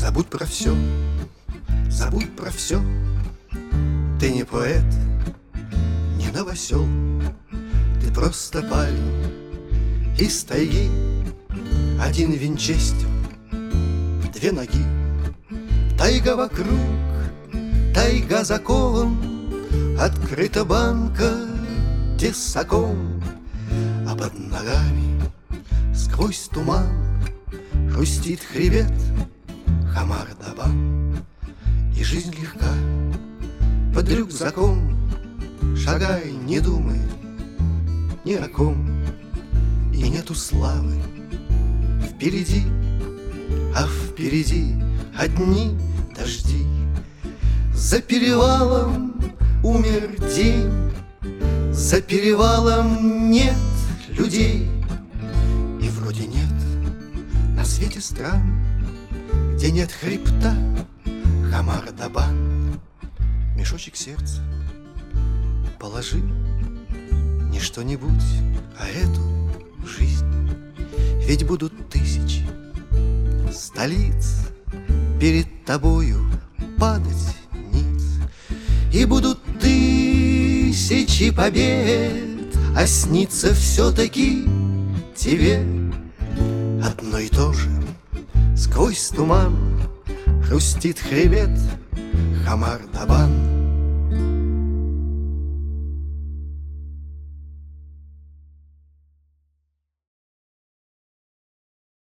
Забудь про все, забудь про все. Ты не поэт, не новосел. Ты просто парень из тайги. Один винчестер, две ноги. Тайга вокруг, тайга за колом. Открыта банка тесаком. А под ногами сквозь туман хрустит хребет Хамар-Дабан. И жизнь легка под рюкзаком. Шагай, не думай ни о ком. И нету славы впереди, а впереди одни дожди. За перевалом умер день, за перевалом нет людей. И вроде нет на свете стран, где нет хребта Хамар-Дабан. Мешочек сердца положи, не что-нибудь, а эту жизнь. Ведь будут тысячи столиц перед тобою падать ниц. И будут тысячи побед, а снится все-таки тебе одно и то же. Сквозь туман хрустит хребет Хамар-Дабан.